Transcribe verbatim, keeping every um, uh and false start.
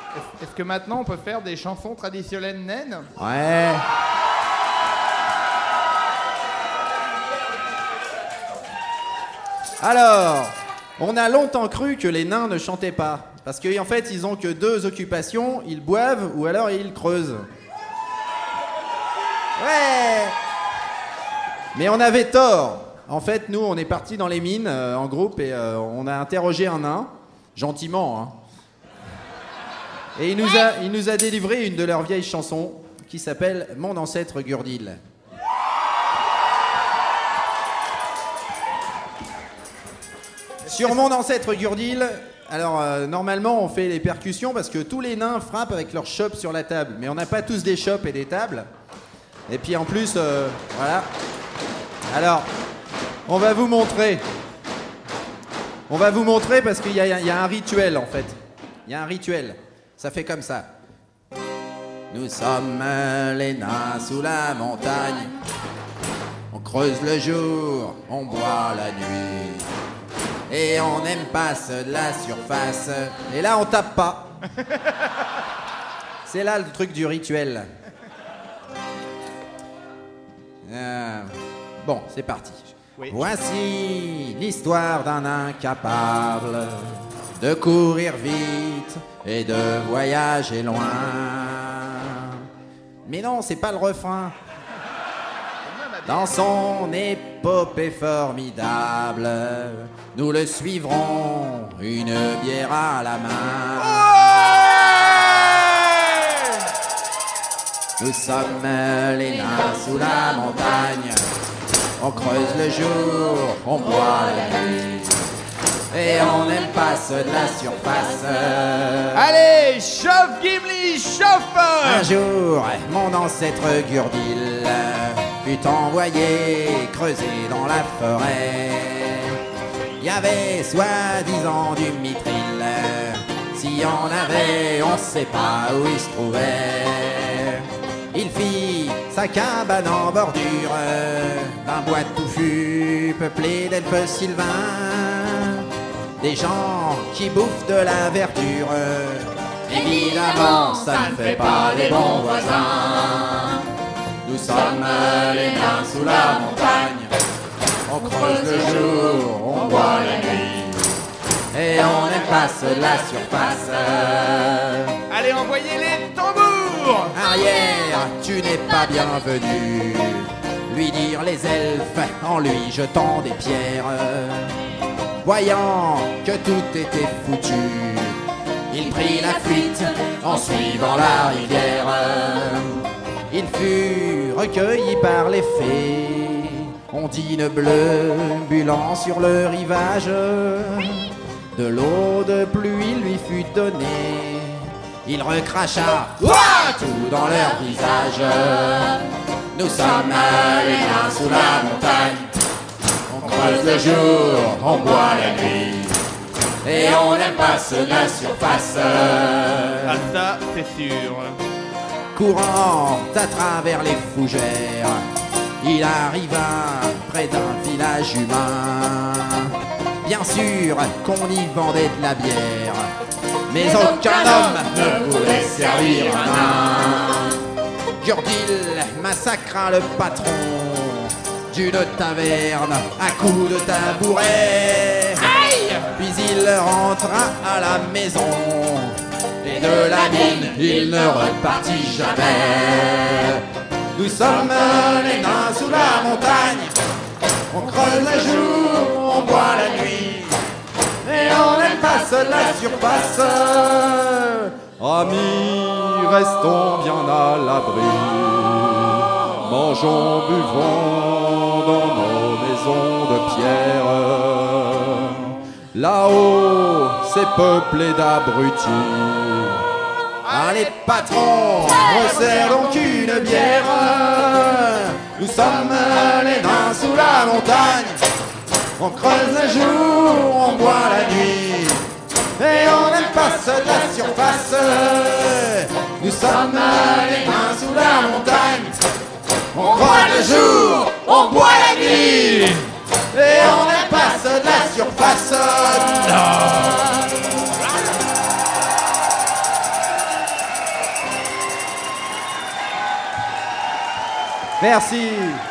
Est-ce que maintenant on peut faire des chansons traditionnelles naines? Ouais. Alors, on a longtemps cru que les nains ne chantaient pas. Parce qu'en fait, ils ont que deux occupations, ils boivent ou alors ils creusent. Ouais. Mais on avait tort. En fait, nous, on est partis dans les mines euh, en groupe et euh, on a interrogé un nain, gentiment, hein. Et il nous a, il nous a délivré une de leurs vieilles chansons qui s'appelle « Mon ancêtre Gurdil ». Sur Mon ancêtre Gurdil, alors euh, normalement on fait les percussions parce que tous les nains frappent avec leurs chopes sur la table. Mais on n'a pas tous des chopes et des tables. Et puis en plus, euh, voilà. Alors, on va vous montrer. On va vous montrer parce qu'il y, y a un rituel en fait. Il y a un rituel. Ça fait comme ça. Nous sommes les nains sous la montagne. On creuse le jour, on boit la nuit. Et on n'aime pas ceux de la surface. Et là, on tape pas. C'est là le truc du rituel. Euh, bon, c'est parti. Oui. Voici l'histoire d'un incapable de courir vite et de voyager loin. Mais non, c'est pas le refrain. Dans son épopée formidable, nous le suivrons, une bière à la main. Ouais. Nous sommes les nains sous la montagne. On creuse le jour, on boit la nuit. Et on n'aime pas ceux de la surface. Allez, chauffe Gimli, chauffe! Un jour, mon ancêtre Gurdil fut envoyé creuser dans la forêt. Il y avait soi-disant du mithril. S'il y en avait, on sait pas où il se trouvait. Il fit sa cabane en bordure d'un bois touffu peuplé d'elfes sylvains. Des gens qui bouffent de la verdure. Évidemment, ça ne fait pas les bons voisins. Nous sommes les nains sous la montagne. On creuse le jour, on boit la nuit. Et on n'aime pas ceux de la surface. Allez, envoyez les tambours! Arrière, tu n'es pas bienvenu. Lui dirent les elfes en lui jetant des pierres. Voyant que tout était foutu, il prit la fuite en suivant la rivière. Il fut recueilli par les fées, ondine bleue bulant sur le rivage. De l'eau de pluie lui fut donnée, il recracha ouah, tout dans leur visage. Nous sommes les nains sous la montagne. On creuse le jour, on boit la nuit. Et on n'aime pas ceux de la surface. Ah ça, c'est sûr. Courant à travers les fougères, il arriva près d'un village humain. Bien sûr qu'on y vendait de la bière, mais aucun homme ne voulait servir un nain. Gurdil massacra le patron d'une taverne à coups de tabouret. Aïe! Puis il rentra à la maison et de la mine il ne repartit jamais. Nous sommes les nains sous la montagne. On creuse le jour, on boit la nuit. Et on n'aime pas ceux de la surface. Amis, restons bien à l'abri. Mangeons, buvons dans nos maisons de pierre. Là-haut, c'est peuplé d'abrutis. Allez patrons, resserre donc une bière. Nous sommes les nains sous la montagne. On creuse le jour, on boit la nuit. Et on n'aime pas ceux de la surface. Nous sommes les nains sous la montagne. On croit le jour, on boit la nuit. Et on n'aime pas ceux de la surface. Non. Merci.